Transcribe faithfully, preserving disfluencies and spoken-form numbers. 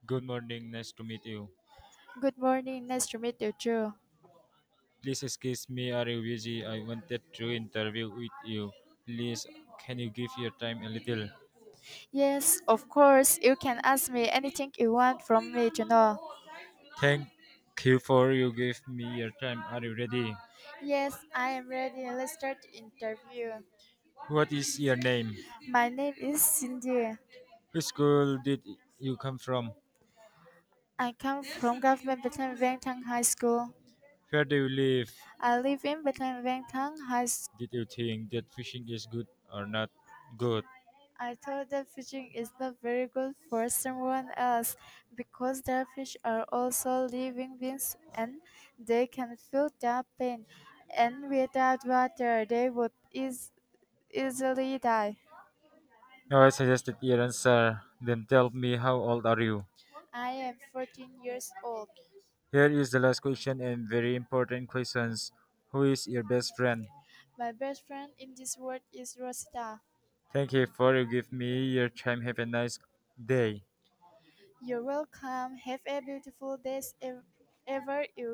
Good morning, nice to meet you. Good morning, nice to meet you too. Please excuse me, are you busy? I wanted to interview with you. Please, can you give your time a little? Yes, of course, you can ask me anything you want from me to know. Thank you for you give me your time. Are you ready? Yes, I am ready. Let's start the interview. What is your name? My name is Cindy. Which school did you come from? I come from Government Batam Vengtang High School. Where do you live? I live in Batam Vengtang High School. Did you think that fishing is good or not good? I thought that fishing is not very good for someone else because the fish are also living beings and they can feel their pain. And without water, they would eas- easily die. No, I suggested your answer. Then tell me how old are you? I am fourteen years old. Here is the last question and very important questions. Who is your best friend? My best friend in this world is Rosita. Thank you for you give me your time. Have a nice day. You're welcome. Have a beautiful day ever you